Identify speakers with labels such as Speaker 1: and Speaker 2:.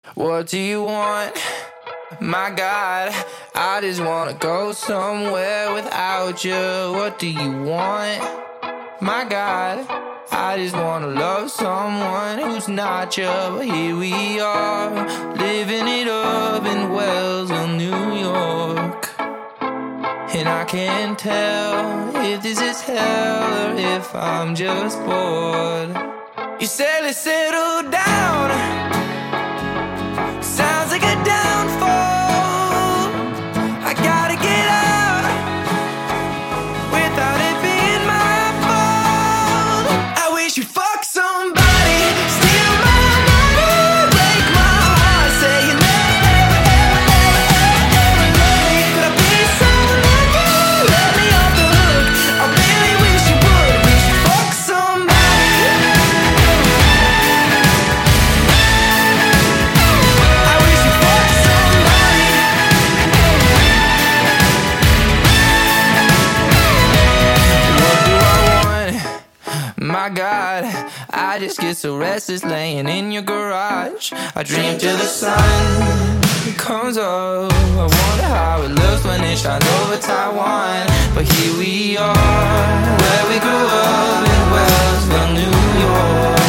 Speaker 1: What do you want? My God, I just wanna go somewhere without you. What do you want? My God, I just wanna love someone who's not you. But here we are, living it up in Wellsville, New York. And I can't tell if this is hell or if I'm just bored. You said let's settle down. Sounds like a downfall. I gotta get out without it being my fault. I wish you'd fuck somebody, steal my money, break my heart, say you never, ever love me. Could I be so lucky? Let me off the hook. I really wish you would. Wish you'd fuck somebody. I wish you'd fuck somebody. What do I want? My God, I just get so restless laying in your garage. I dream till the sun comes up. I wonder how it looks when it shines over Taiwan. But here we are, where we grew up in Wellsville, New York.